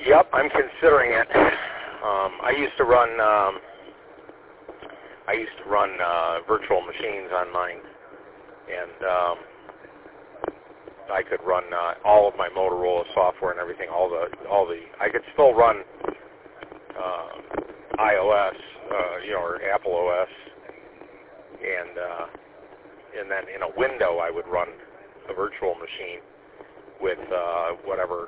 Yep, I'm considering it. I used to run virtual machines on mine, and I could run all of my Motorola software and everything. I could still run iOS, or Apple OS, and then in a window I would run a virtual machine with whatever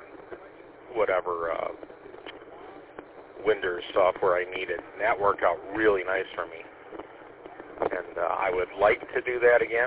Windows software I needed. And that worked out really nice for me. And I would like to do that again.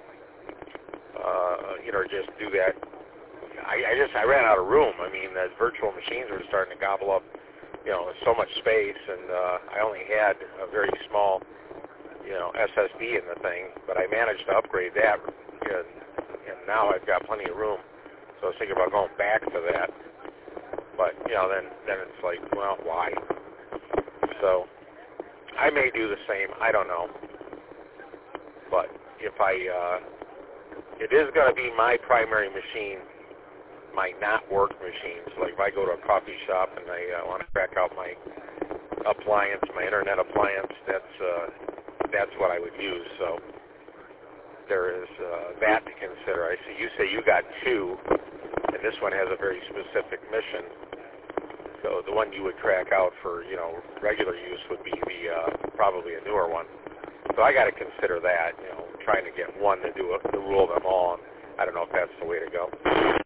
Just do that. I ran out of room. I mean, the virtual machines were starting to gobble up, so much space, and I only had a very small, SSD in the thing, but I managed to upgrade that, and now I've got plenty of room. So I was thinking about going back to that, but then it's like, well, why? So I may do the same. I don't know, but if it is going to be my primary machine, my not work machines. Like if I go to a coffee shop and I want to crack out my appliance, my internet appliance, that's what I would use. So there is that to consider. I see you say you got two, and this one has a very specific mission. So the one you would crack out for regular use would be probably a newer one. So I got to consider that, trying to get one to rule them all. And I don't know if that's the way to go.